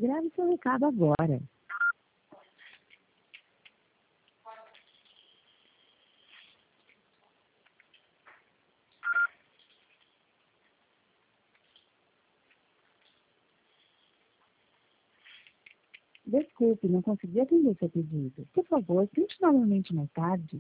Grave seu recado agora. Desculpe, não consegui atender seu pedido. Por favor, tente novamente mais tarde.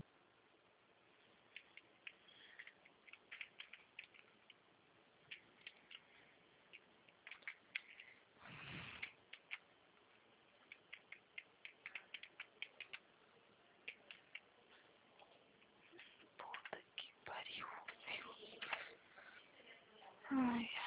Puta que pariu, meu. Ai.